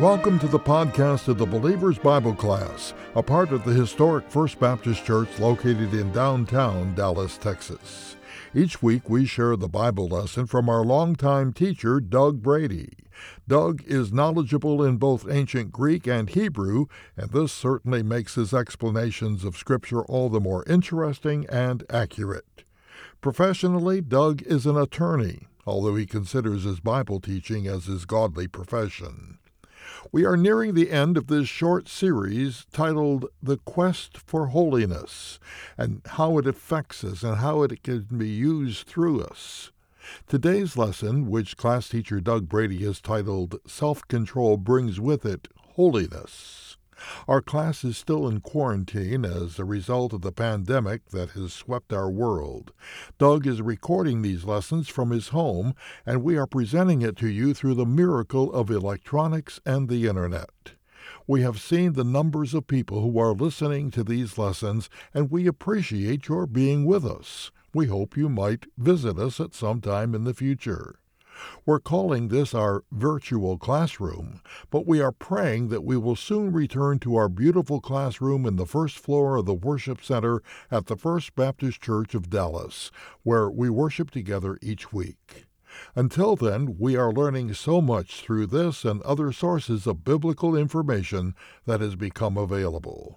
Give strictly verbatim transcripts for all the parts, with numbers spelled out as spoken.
Welcome to the podcast of the Believer's Bible Class, a part of the historic First Baptist Church located in downtown Dallas, Texas. Each week we share the Bible lesson from our longtime teacher, Doug Brady. Doug is knowledgeable in both ancient Greek and Hebrew, and this certainly makes his explanations of Scripture all the more interesting and accurate. Professionally, Doug is an attorney, although he considers his Bible teaching as his godly profession. We are nearing the end of this short series titled The Quest for Holiness, and how it affects us and how it can be used through us. Today's lesson, which class teacher Doug Brady has titled Self-Control Brings With It Holiness. Our class is still in quarantine as a result of the pandemic that has swept our world. Doug is recording these lessons from his home, and we are presenting it to you through the miracle of electronics and the Internet. We have seen the numbers of people who are listening to these lessons, and we appreciate your being with us. We hope you might visit us at some time in the future. We're calling this our virtual classroom, but we are praying that we will soon return to our beautiful classroom in the first floor of the worship center at the First Baptist Church of Dallas, where we worship together each week. Until then, we are learning so much through this and other sources of biblical information that has become available.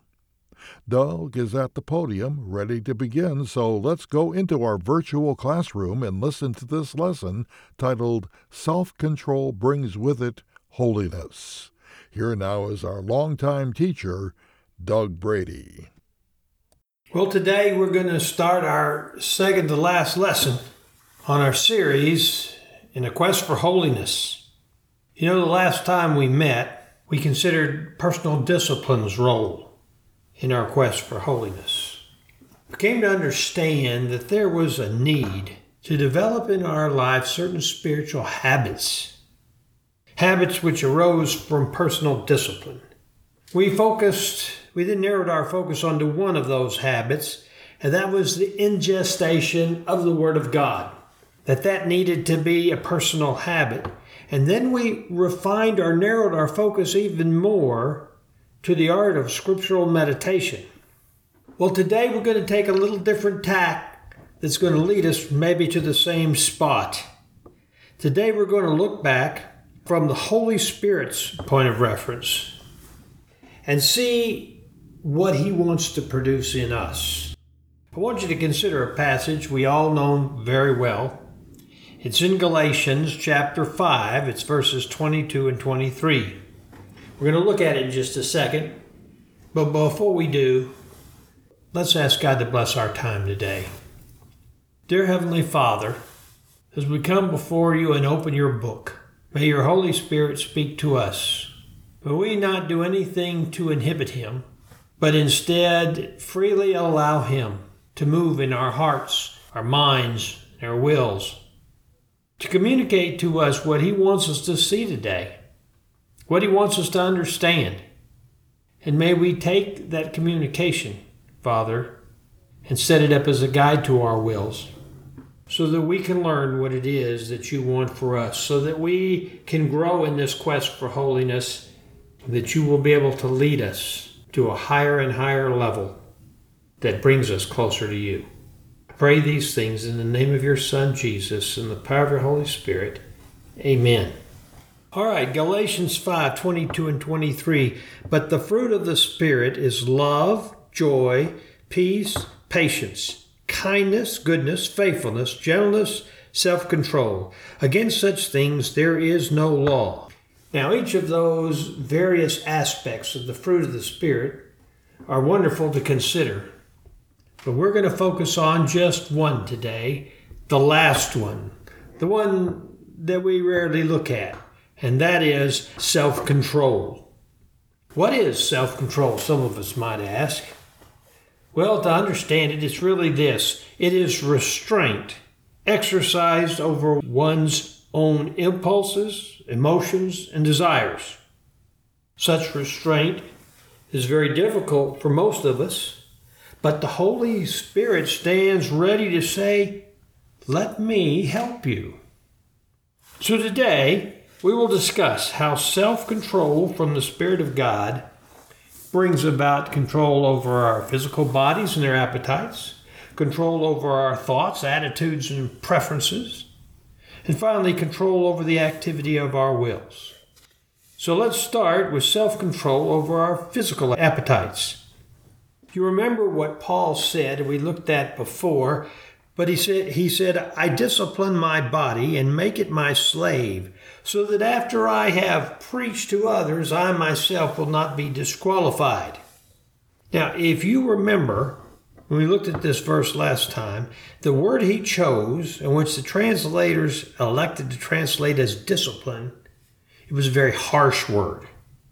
Doug is at the podium, ready to begin, so let's go into our virtual classroom and listen to this lesson titled Self-Control Brings With It Holiness. Here now is our longtime teacher, Doug Brady. Well, today we're going to start our second to last lesson on our series in a quest for holiness. You know, the last time we met, we considered personal discipline's role in our quest for holiness. We came to understand that there was a need to develop in our lives certain spiritual habits, habits which arose from personal discipline. We focused, we then narrowed our focus onto one of those habits, and that was the ingestion of the Word of God, that that needed to be a personal habit. And then we refined or narrowed our focus even more to the art of scriptural meditation. Well, today we're going to take a little different tack that's going to lead us maybe to the same spot. Today we're going to look back from the Holy Spirit's point of reference and see what He wants to produce in us. I want you to consider a passage we all know very well. It's in Galatians chapter five. It's verses twenty-two and twenty-three. We're going to look at it in just a second, but before we do, let's ask God to bless our time today. Dear Heavenly Father, as we come before you and open your book, may your Holy Spirit speak to us. May we not do anything to inhibit Him, but instead freely allow Him to move in our hearts, our minds, and our wills, to communicate to us what He wants us to see today, what He wants us to understand. And may we take that communication, Father, and set it up as a guide to our wills so that we can learn what it is that you want for us, so that we can grow in this quest for holiness, that you will be able to lead us to a higher and higher level that brings us closer to you. I pray these things in the name of your Son, Jesus, and the power of your Holy Spirit. Amen. All right, Galatians five, twenty-two and twenty-three. But the fruit of the Spirit is love, joy, peace, patience, kindness, goodness, faithfulness, gentleness, self-control. Against such things there is no law. Now, each of those various aspects of the fruit of the Spirit are wonderful to consider. But we're going to focus on just one today, the last one, the one that we rarely look at. And that is self-control. What is self-control, some of us might ask? Well, to understand it, it's really this. It is restraint exercised over one's own impulses, emotions, and desires. Such restraint is very difficult for most of us, but the Holy Spirit stands ready to say, "Let me help you." So today, we will discuss how self-control from the Spirit of God brings about control over our physical bodies and their appetites, control over our thoughts, attitudes, and preferences, and finally, control over the activity of our wills. So let's start with self-control over our physical appetites. You remember what Paul said, we looked at before, but he said, he said, I discipline my body and make it my slave, so that after I have preached to others, I myself will not be disqualified. Now, if you remember, when we looked at this verse last time, the word he chose, in which the translators elected to translate as discipline, it was a very harsh word,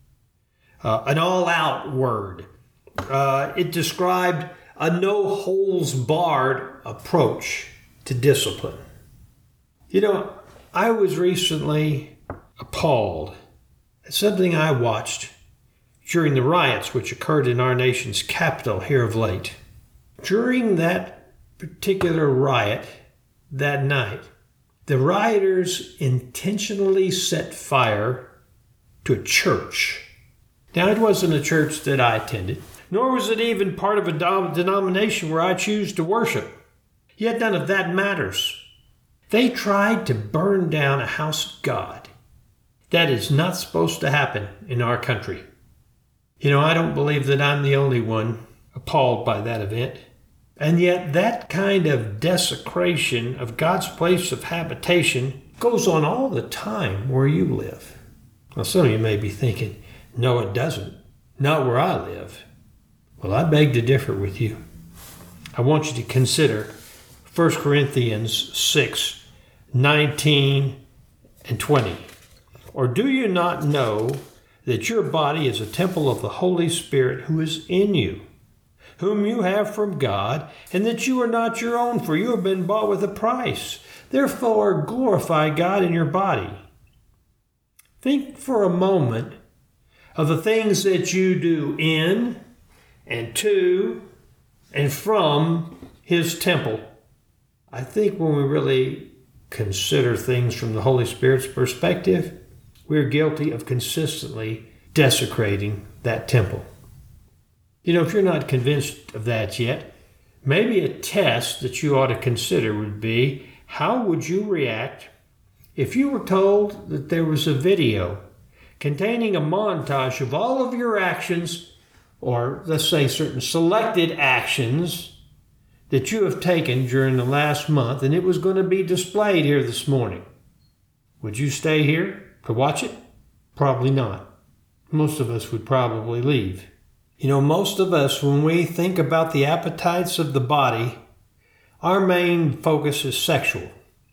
uh, an all-out word. Uh, it described a no-holds-barred approach to discipline. You know, I was recently appalled at something I watched during the riots which occurred in our nation's capital here of late. During that particular riot that night, the rioters intentionally set fire to a church. Now, it wasn't a church that I attended, nor was it even part of a denomination where I choose to worship. Yet none of that matters. They tried to burn down a house of God. That is not supposed to happen in our country. You know, I don't believe that I'm the only one appalled by that event. And yet that kind of desecration of God's place of habitation goes on all the time where you live. Now, some of you may be thinking, no, it doesn't. Not where I live. Well, I beg to differ with you. I want you to consider First Corinthians six, nineteen and twenty. Or do you not know that your body is a temple of the Holy Spirit who is in you, whom you have from God, and that you are not your own, for you have been bought with a price. Therefore, glorify God in your body. Think for a moment of the things that you do in and to and from His temple. I think when we really consider things from the Holy Spirit's perspective, we're guilty of consistently desecrating that temple. You know, if you're not convinced of that yet, maybe a test that you ought to consider would be, how would you react if you were told that there was a video containing a montage of all of your actions, or let's say certain selected actions that you have taken during the last month, and it was going to be displayed here this morning? Would you stay here to watch it? Probably not. Most of us would probably leave. You know, most of us, when we think about the appetites of the body, our main focus is sexual.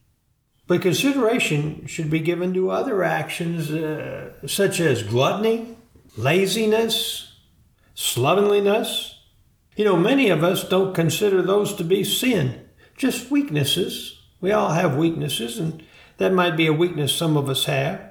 But consideration should be given to other actions uh, such as gluttony, laziness, slovenliness. You know, many of us don't consider those to be sin, just weaknesses. We all have weaknesses, and that might be a weakness some of us have.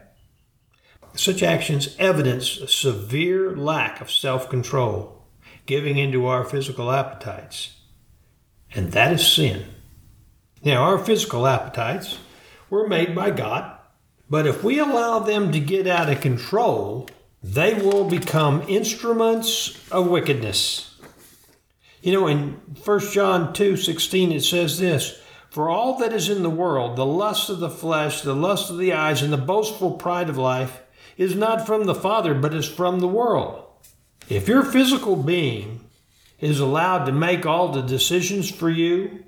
Such actions evidence a severe lack of self-control, giving into our physical appetites. And that is sin. Now, our physical appetites were made by God, but if we allow them to get out of control, they will become instruments of wickedness. You know, in First John two sixteen, it says this, "For all that is in the world, the lust of the flesh, the lust of the eyes, and the boastful pride of life, is not from the Father, but is from the world." If your physical being is allowed to make all the decisions for you,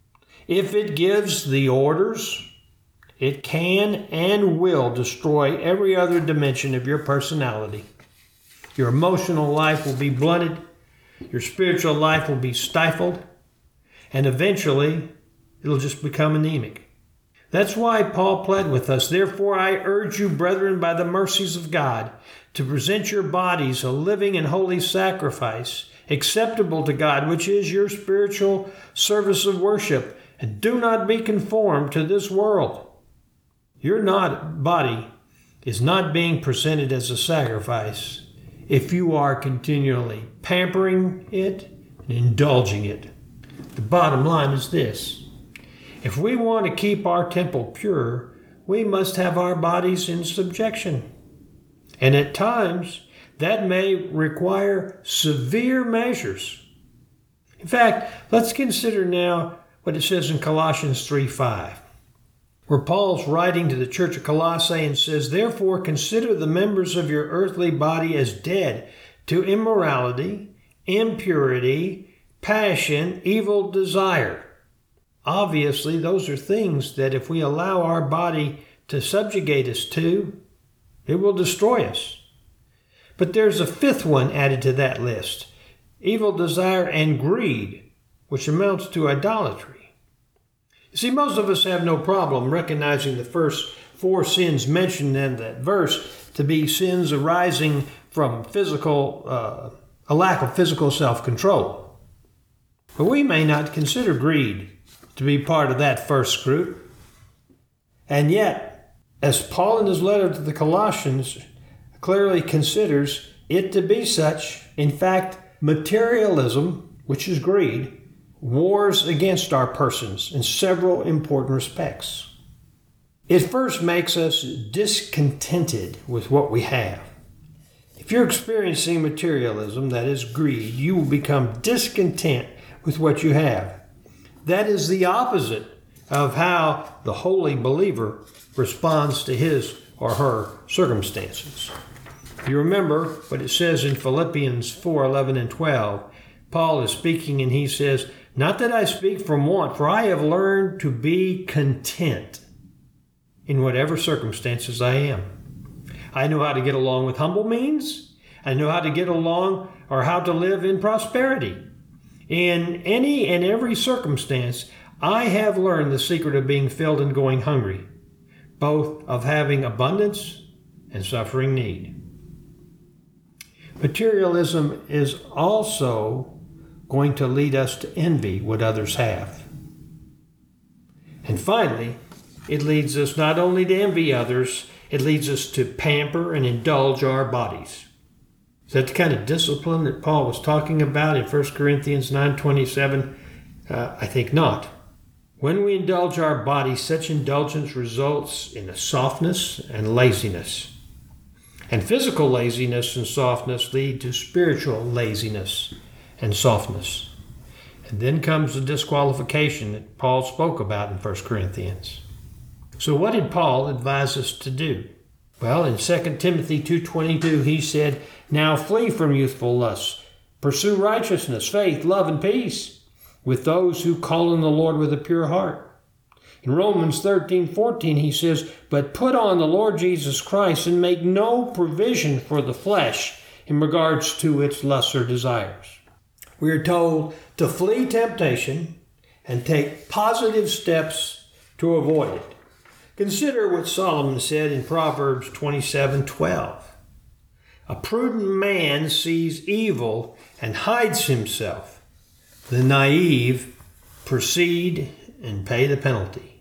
if it gives the orders, it can and will destroy every other dimension of your personality. Your emotional life will be blunted, your spiritual life will be stifled, and eventually it'll just become anemic. That's why Paul pled with us, "Therefore I urge you, brethren, by the mercies of God, to present your bodies a living and holy sacrifice, acceptable to God, which is your spiritual service of worship, and do not be conformed to this world." Your not body is not being presented as a sacrifice if you are continually pampering it and indulging it. The bottom line is this: if we want to keep our temple pure, we must have our bodies in subjection. And at times, that may require severe measures. In fact, let's consider now what it says in Colossians three five, where Paul's writing to the church of Colossae and says, "Therefore consider the members of your earthly body as dead to immorality, impurity, passion, evil desire." Obviously, those are things that if we allow our body to subjugate us to, it will destroy us. But there's a fifth one added to that list: evil desire and greed, which amounts to idolatry. You see, most of us have no problem recognizing the first four sins mentioned in that verse to be sins arising from physical, uh, a lack of physical self-control. But we may not consider greed to be part of that first group. And yet, as Paul in his letter to the Colossians clearly considers it to be such, in fact, materialism, which is greed, wars against our persons in several important respects. It first makes us discontented with what we have. If you're experiencing materialism, that is greed, you will become discontent with what you have. That is the opposite of how the holy believer responds to his or her circumstances. You remember what it says in Philippians four eleven and twelve. Paul is speaking and he says, "Not that I speak from want, for I have learned to be content in whatever circumstances I am. I know how to get along with humble means. I know how to get along or how to live in prosperity. In any and every circumstance, I have learned the secret of being filled and going hungry, both of having abundance and suffering need." Materialism is also going to lead us to envy what others have. And finally, it leads us not only to envy others, it leads us to pamper and indulge our bodies. Is that the kind of discipline that Paul was talking about in First Corinthians nine twenty-seven? Uh, I think not. When we indulge our bodies, such indulgence results in a softness and laziness. And physical laziness and softness lead to spiritual laziness and softness. And then comes the disqualification that Paul spoke about in First Corinthians. So what did Paul advise us to do? Well, in Second Timothy two twenty-two, he said, "Now flee from youthful lusts. Pursue righteousness, faith, love, and peace with those who call on the Lord with a pure heart." In Romans thirteen fourteen, he says, "But put on the Lord Jesus Christ and make no provision for the flesh in regards to its lesser desires." We are told to flee temptation and take positive steps to avoid it. Consider what Solomon said in Proverbs twenty-seven twelve. "A prudent man sees evil and hides himself. The naive proceed and pay the penalty."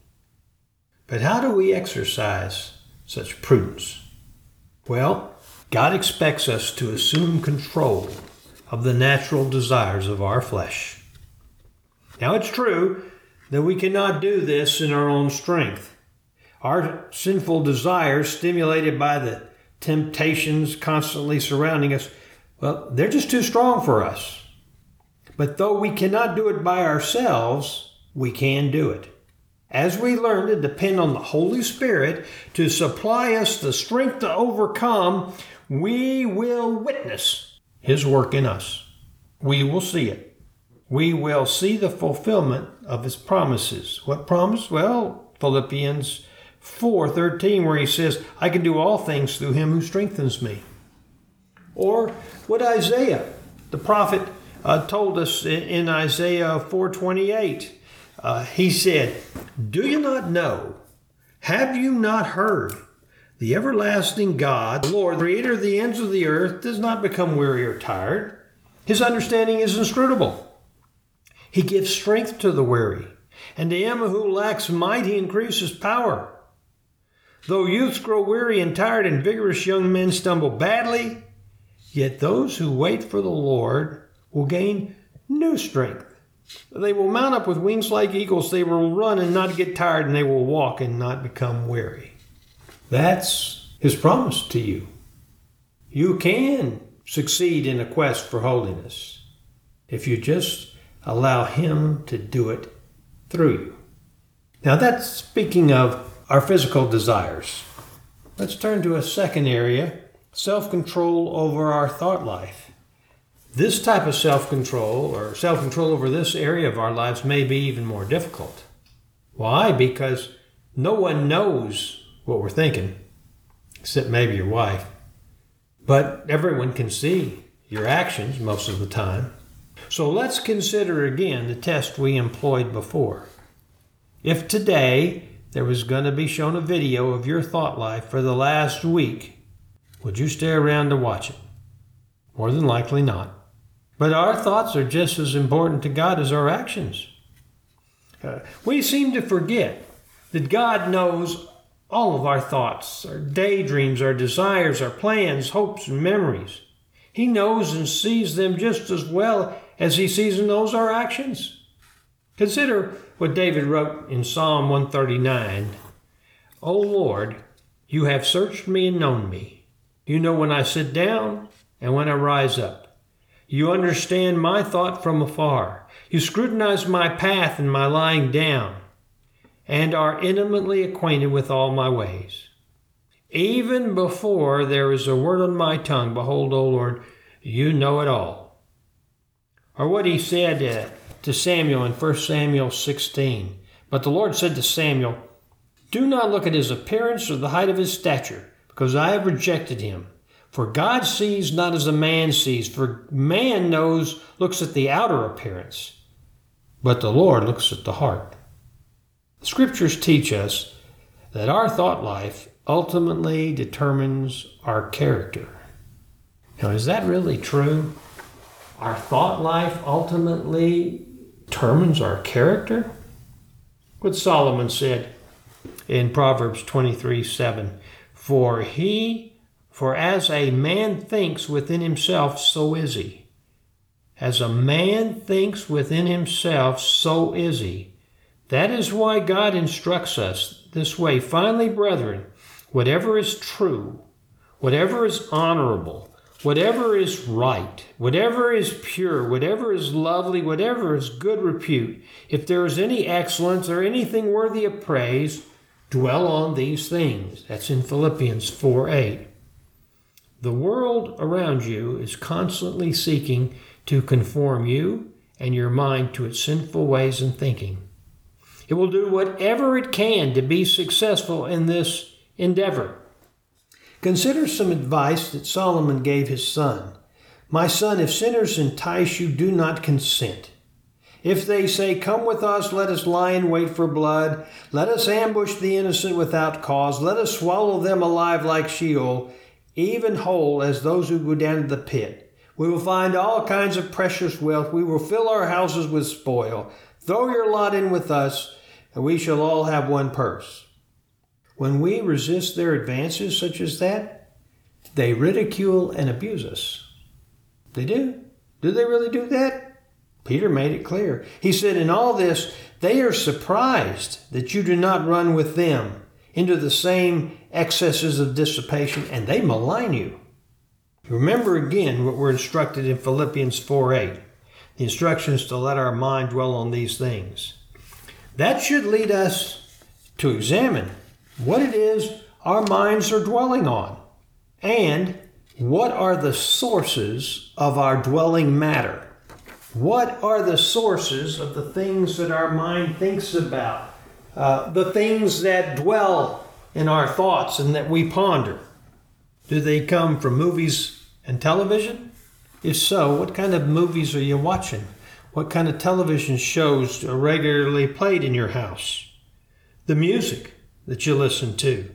But how do we exercise such prudence? Well, God expects us to assume control of the natural desires of our flesh. Now, it's true that we cannot do this in our own strength. Our sinful desires, stimulated by the temptations constantly surrounding us, well, they're just too strong for us. But though we cannot do it by ourselves, we can do it. As we learn to depend on the Holy Spirit to supply us the strength to overcome, we will witness His work in us. We will see it. We will see the fulfillment of His promises. What promise? Well, Philippians four thirteen, where he says, "I can do all things through Him who strengthens me." Or what Isaiah, the prophet, uh, told us in, in Isaiah four twenty-eight. Uh, he said, "Do you not know? Have you not heard? The everlasting God, the Lord, creator of the ends of the earth, does not become weary or tired. His understanding is inscrutable. He gives strength to the weary, and to him who lacks might he increases power. Though youths grow weary and tired, and vigorous young men stumble badly, yet those who wait for the Lord will gain new strength. They will mount up with wings like eagles. They will run and not get tired, and they will walk and not become weary." That's His promise to you. You can succeed in a quest for holiness if you just allow Him to do it through you. Now that's speaking of our physical desires. Let's turn to a second area, self-control over our thought life. This type of self-control, or self-control over this area of our lives, may be even more difficult. Why? Because no one knows what we're thinking, except maybe your wife. But everyone can see your actions most of the time. So let's consider again the test we employed before. If today there was going to be shown a video of your thought life for the last week, would you stay around to watch it? More than likely not. But our thoughts are just as important to God as our actions. Uh, we seem to forget that God knows all of our thoughts, our daydreams, our desires, our plans, hopes, and memories. He knows and sees them just as well as He sees and knows our actions. Consider what David wrote in Psalm one thirty-nine. O Lord, you have searched me and known me. You know when I sit down and when I rise up. You understand my thought from afar. You scrutinize my path and my lying down, and are intimately acquainted with all my ways. Even before there is a word on my tongue, behold, O Lord, you know it all. Or what he said uh, to Samuel in First Samuel sixteen. But the Lord said to Samuel, do not look at his appearance or the height of his stature, because I have rejected him. For God sees not as a man sees, for man knows, looks at the outer appearance, but the Lord looks at the heart. The Scriptures teach us that our thought life ultimately determines our character. Now, is that really true? Our thought life ultimately determines our character? What Solomon said in Proverbs twenty-three seven, For he, for as a man thinks within himself, so is he. As a man thinks within himself, so is he. That is why God instructs us this way. Finally, brethren, whatever is true, whatever is honorable, whatever is right, whatever is pure, whatever is lovely, whatever is good repute, if there is any excellence or anything worthy of praise, dwell on these things. That's in Philippians four eight. The world around you is constantly seeking to conform you and your mind to its sinful ways and thinking. It will do whatever it can to be successful in this endeavor. Consider some advice that Solomon gave his son. My son, if sinners entice you, do not consent. If they say, come with us, let us lie in wait for blood. Let us ambush the innocent without cause. Let us swallow them alive like Sheol, even whole as those who go down to the pit. We will find all kinds of precious wealth. We will fill our houses with spoil. Throw your lot in with us, and we shall all have one purse. When we resist their advances such as that, they ridicule and abuse us. They do. Do they really do that? Peter made it clear. He said, in all this, they are surprised that you do not run with them into the same excesses of dissipation, and they malign you. Remember again what we're instructed in Philippians four eight. The instruction is to let our mind dwell on these things. That should lead us to examine what it is our minds are dwelling on, and what are the sources of our dwelling matter. What are the sources of the things that our mind thinks about, uh, the things that dwell in our thoughts and that we ponder? Do they come from movies and television? If so, what kind of movies are you watching? What kind of television shows are regularly played in your house? The music that you listen to.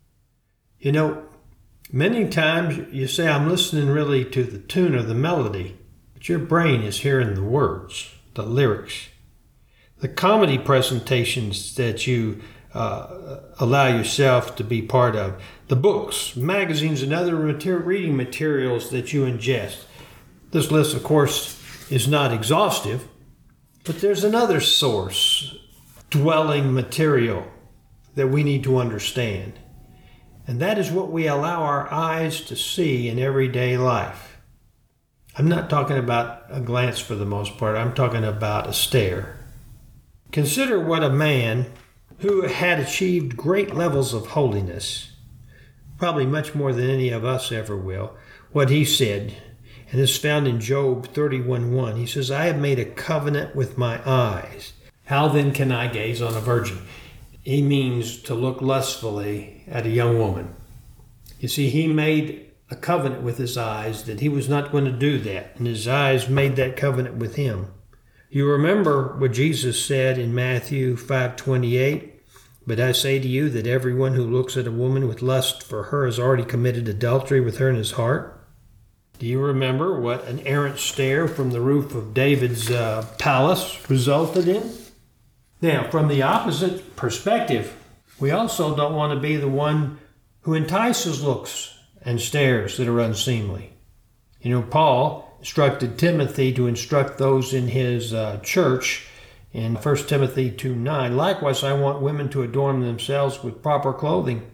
You know, many times you say, I'm listening really to the tune or the melody, but your brain is hearing the words, the lyrics. The comedy presentations that you uh, allow yourself to be part of, the books, magazines, and other mater- reading materials that you ingest. This list, of course, is not exhaustive, but there's another source, dwelling material, that we need to understand. And that is what we allow our eyes to see in everyday life. I'm not talking about a glance for the most part. I'm talking about a stare. Consider what a man who had achieved great levels of holiness, probably much more than any of us ever will, what he said, and it's found in Job thirty-one one. He says, I have made a covenant with my eyes. How then can I gaze on a virgin? He means to look lustfully at a young woman. You see, he made a covenant with his eyes that he was not going to do that, and his eyes made that covenant with him. You remember what Jesus said in Matthew five twenty-eight, but I say to you that everyone who looks at a woman with lust for her has already committed adultery with her in his heart. Do you remember what an errant stare from the roof of David's uh, palace resulted in? Now, from the opposite perspective, we also don't want to be the one who entices looks and stares that are unseemly. You know, Paul instructed Timothy to instruct those in his uh, church in First Timothy two nine. Likewise, I want women to adorn themselves with proper clothing,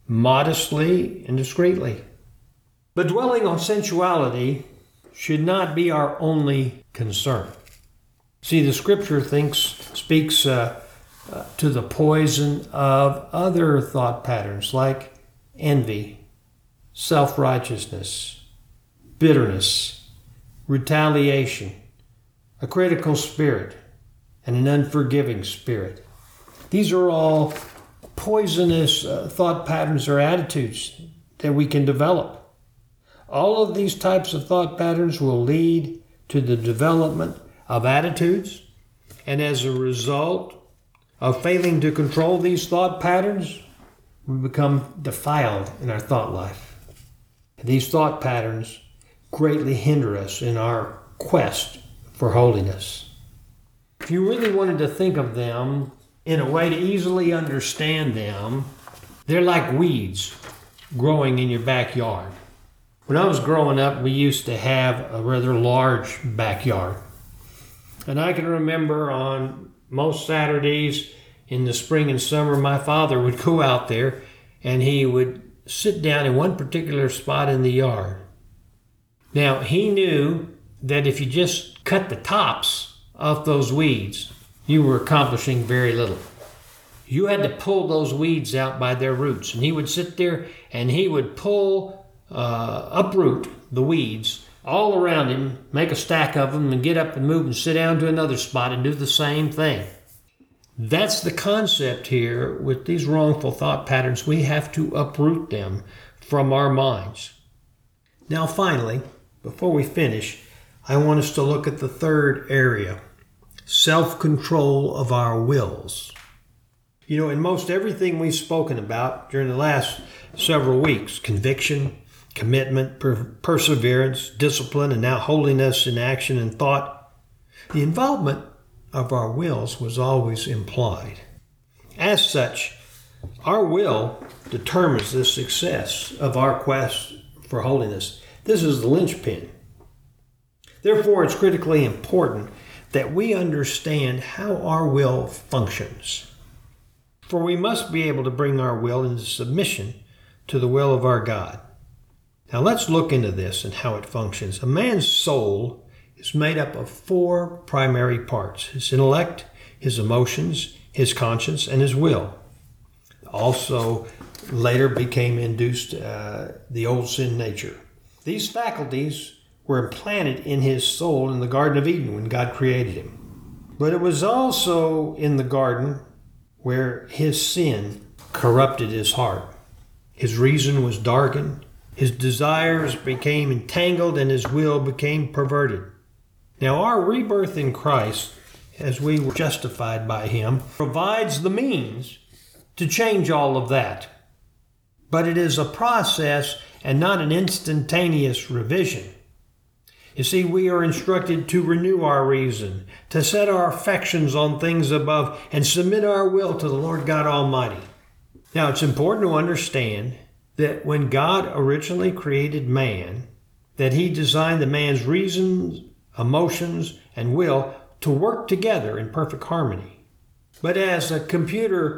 modestly and discreetly. But dwelling on sensuality should not be our only concern. See, the Scripture thinks, speaks uh, uh, to the poison of other thought patterns like envy, self-righteousness, bitterness, retaliation, a critical spirit, and an unforgiving spirit. These are all poisonous uh, thought patterns or attitudes that we can develop. All of these types of thought patterns will lead to the development of attitudes, and as a result of failing to control these thought patterns, we become defiled in our thought life. And these thought patterns greatly hinder us in our quest for holiness. If you really wanted to think of them in a way to easily understand them, they're like weeds growing in your backyard. When I was growing up, we used to have a rather large backyard. And I can remember on most Saturdays in the spring and summer, my father would go out there and he would sit down in one particular spot in the yard. Now, he knew that if you just cut the tops off those weeds, you were accomplishing very little. You had to pull those weeds out by their roots. And he would sit there and he would pull, uh, uproot the weeds all around him, make a stack of them, and get up and move and sit down to another spot and do the same thing. That's the concept here with these wrongful thought patterns. We have to uproot them from our minds. Now, finally, before we finish, I want us to look at the third area, self-control of our wills. You know, in most everything we've spoken about during the last several weeks, conviction, commitment, per- perseverance, discipline, and now holiness in action and thought, the involvement of our wills was always implied. As such, our will determines the success of our quest for holiness. This is the linchpin. Therefore, it's critically important that we understand how our will functions. For we must be able to bring our will into submission to the will of our God. Now let's look into this and how it functions. A man's soul is made up of four primary parts: his intellect, his emotions, his conscience, and his will. Also later became induced uh, the old sin nature. These faculties were implanted in his soul in the Garden of Eden when God created him. But it was also in the garden where his sin corrupted his heart. His reason was darkened, his desires became entangled, and his will became perverted. Now our rebirth in Christ, as we were justified by him, provides the means to change all of that. But it is a process and not an instantaneous revision. You see, we are instructed to renew our reason, to set our affections on things above, and submit our will to the Lord God Almighty. Now, it's important to understand that when God originally created man, that he designed the man's reasons, emotions, and will to work together in perfect harmony. But as a computer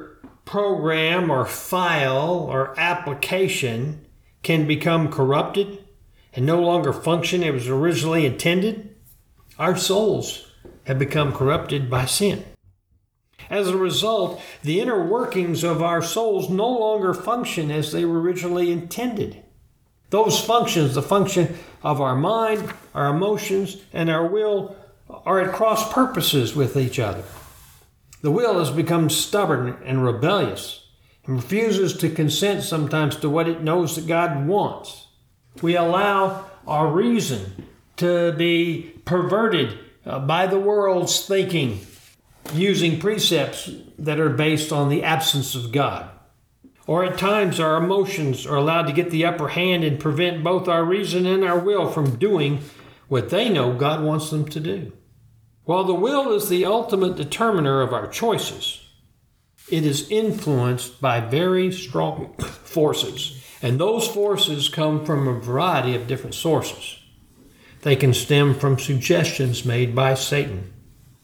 program or file or application can become corrupted and no longer function as it was originally intended, our souls have become corrupted by sin. As a result, the inner workings of our souls no longer function as they were originally intended. Those functions, the function of our mind, our emotions, and our will, are at cross purposes with each other. The will has become stubborn and rebellious and refuses to consent sometimes to what it knows that God wants. We allow our reason to be perverted uh, by the world's thinking, using precepts that are based on the absence of God. Or at times our emotions are allowed to get the upper hand and prevent both our reason and our will from doing what they know God wants them to do. While the will is the ultimate determiner of our choices, it is influenced by very strong forces. And those forces come from a variety of different sources. They can stem from suggestions made by Satan.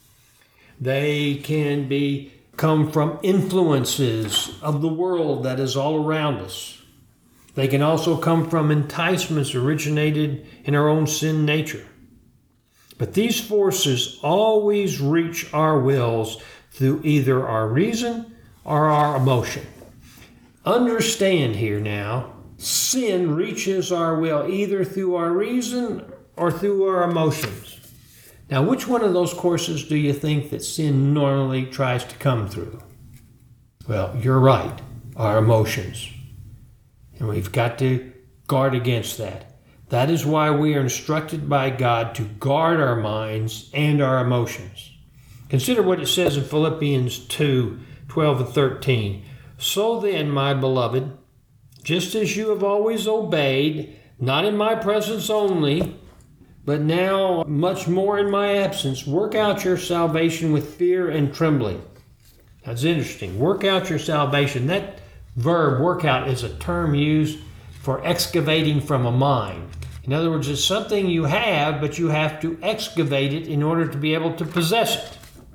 They can be come from influences of the world that is all around us. They can also come from enticements originated in our own sin nature. But these forces always reach our wills through either our reason or our emotion. Understand here now, sin reaches our will either through our reason or through our emotions. Now, which one of those courses do you think that sin normally tries to come through? Well, you're right, our emotions. And we've got to guard against that. That is why we are instructed by God to guard our minds and our emotions. Consider what it says in Philippians two, twelve and thirteen. So then, my beloved, just as you have always obeyed, not in my presence only, but now much more in my absence, work out your salvation with fear and trembling. That's interesting. Work out your salvation. That verb, work out, is a term used for excavating from a mine. In other words, it's something you have, but you have to excavate it in order to be able to possess it.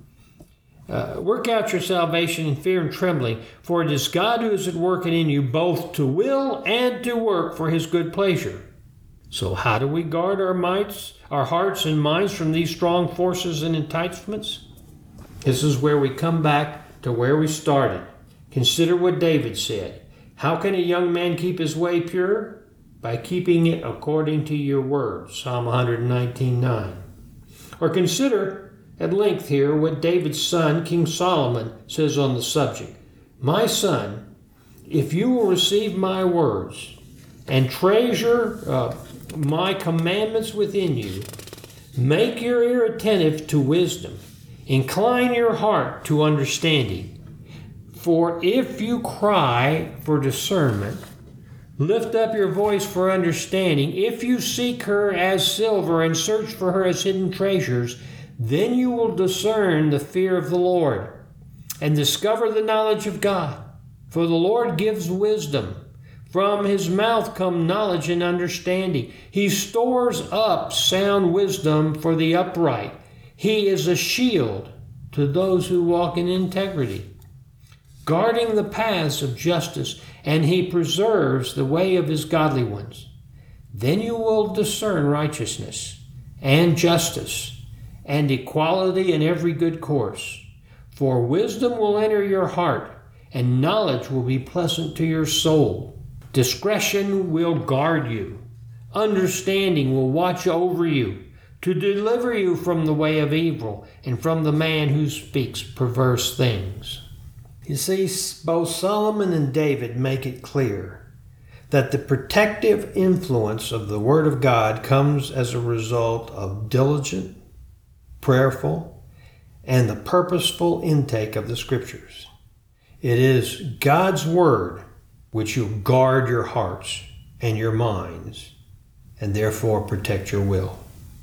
Uh, work out your salvation in fear and trembling, for it is God who is at work in you both to will and to work for his good pleasure. So how do we guard our minds, our hearts and minds from these strong forces and enticements? This is where we come back to where we started. Consider what David said. How can a young man keep his way pure? By keeping it according to your word. Psalm one nineteen, nine. Or consider at length here what David's son, King Solomon, says on the subject. My son, if you will receive my words and treasure uh, my commandments within you, make your ear attentive to wisdom, incline your heart to understanding. For if you cry for discernment, lift up your voice for understanding, if you seek her as silver and search for her as hidden treasures, then you will discern the fear of the Lord and discover the knowledge of God. For the Lord gives wisdom. From his mouth come knowledge and understanding. He stores up sound wisdom for the upright. He is a shield to those who walk in integrity, guarding the paths of justice, and he preserves the way of his godly ones. Then you will discern righteousness and justice and equality in every good course. For wisdom will enter your heart, and knowledge will be pleasant to your soul. Discretion will guard you. Understanding will watch over you, to deliver you from the way of evil and from the man who speaks perverse things. You see, both Solomon and David make it clear that the protective influence of the Word of God comes as a result of diligent, prayerful, and the purposeful intake of the Scriptures. It is God's Word which will guard your hearts and your minds, and therefore protect your will.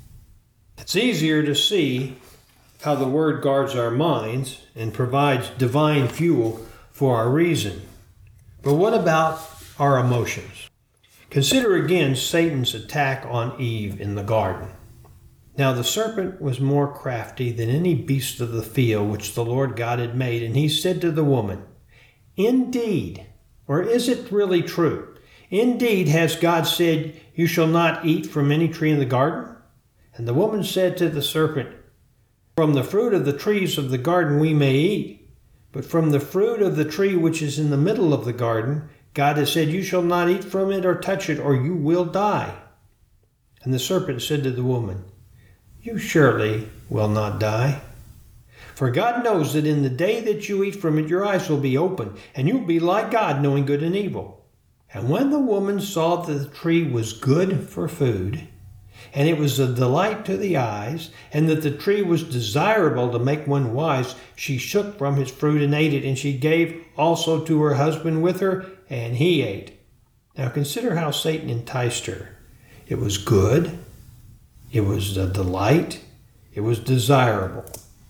It's easier to see how the Word guards our minds and provides divine fuel for our reason. But what about our emotions? Consider again Satan's attack on Eve in the garden. Now the serpent was more crafty than any beast of the field which the Lord God had made, and he said to the woman, Indeed, or is it really true? Indeed, has God said, you shall not eat from any tree in the garden? And the woman said to the serpent, from the fruit of the trees of the garden we may eat, but from the fruit of the tree which is in the middle of the garden, God has said, you shall not eat from it or touch it, or you will die. And the serpent said to the woman, you surely will not die. For God knows that in the day that you eat from it, your eyes will be open, and you will be like God, knowing good and evil. And when the woman saw that the tree was good for food, and it was a delight to the eyes, and that the tree was desirable to make one wise, she shook from its fruit and ate it, and she gave also to her husband with her, and he ate. Now consider how Satan enticed her. It was good, it was a delight, it was desirable.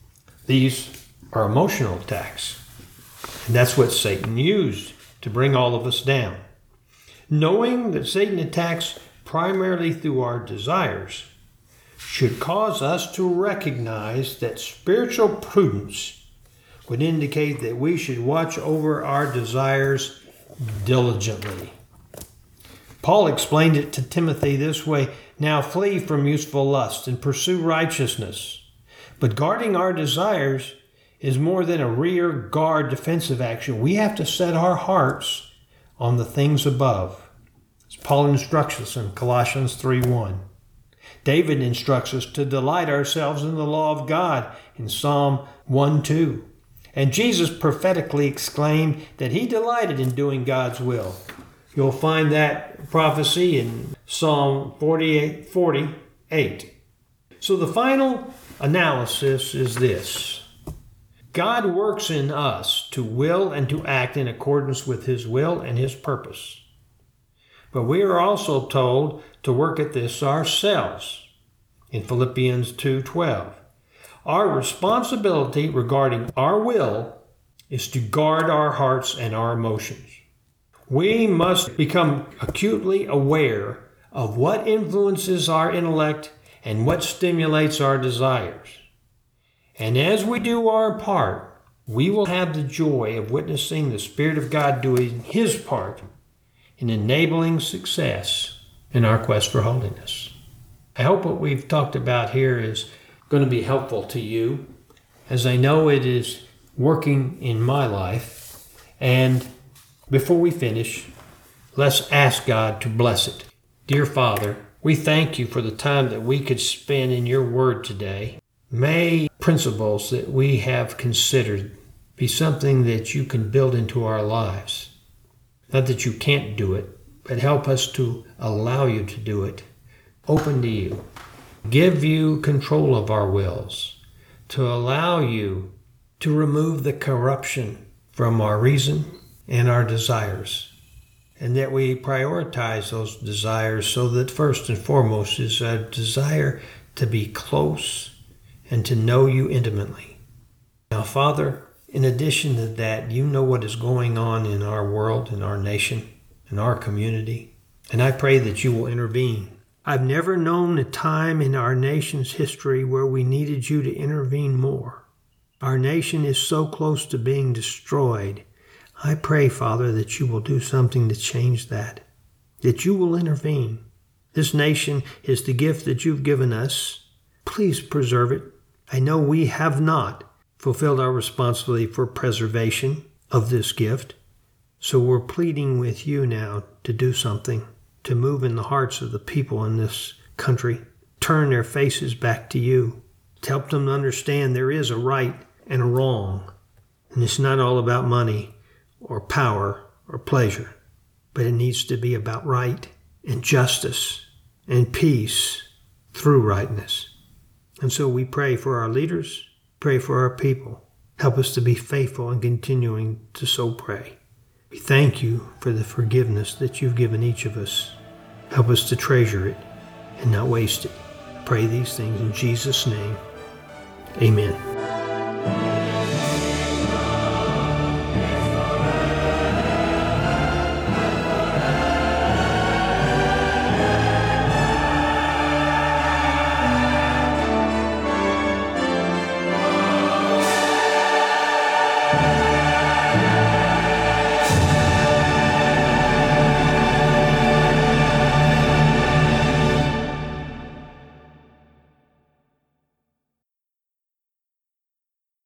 These are emotional attacks, and that's what Satan used to bring all of us down. Knowing that Satan attacks primarily through our desires should cause us to recognize that spiritual prudence would indicate that we should watch over our desires diligently. Paul explained it to Timothy this way, now flee from useful lust and pursue righteousness. But guarding our desires is more than a rear guard defensive action. We have to set our hearts on the things above. As Paul instructs us in Colossians three one. David instructs us to delight ourselves in the law of God in Psalm one two. And Jesus prophetically exclaimed that he delighted in doing God's will. You'll find that prophecy in Psalm forty-eight forty-eight. So the final analysis is this. God works in us to will and to act in accordance with his will and his purpose. But we are also told to work at this ourselves in Philippians two twelve. Our responsibility regarding our will is to guard our hearts and our emotions. We must become acutely aware of what influences our intellect and what stimulates our desires. And as we do our part, we will have the joy of witnessing the Spirit of God doing his part in enabling success in our quest for holiness. I hope what we've talked about here is going to be helpful to you, as I know it is working in my life. And before we finish, let's ask God to bless it. Dear Father, we thank you for the time that we could spend in your word today. May principles that we have considered be something that you can build into our lives. Not that you can't do it, but help us to allow you to do it. Open to you. Give you control of our wills. To allow you to remove the corruption from our reason and our desires. And that we prioritize those desires so that first and foremost is a desire to be close and to know you intimately. Now, Father, in addition to that, you know what is going on in our world, in our nation, in our community, and I pray that you will intervene. I've never known a time in our nation's history where we needed you to intervene more. Our nation is so close to being destroyed. I pray, Father, that you will do something to change that, that you will intervene. This nation is the gift that you've given us. Please preserve it. I know we have not fulfilled our responsibility for preservation of this gift, so we're pleading with you now to do something, to move in the hearts of the people in this country, turn their faces back to you, to help them understand there is a right and a wrong, and it's not all about money or power or pleasure, but it needs to be about right and justice and peace through rightness. And so we pray for our leaders, pray for our people. Help us to be faithful in continuing to so pray. We thank you for the forgiveness that you've given each of us. Help us to treasure it and not waste it. Pray these things in Jesus' name. Amen.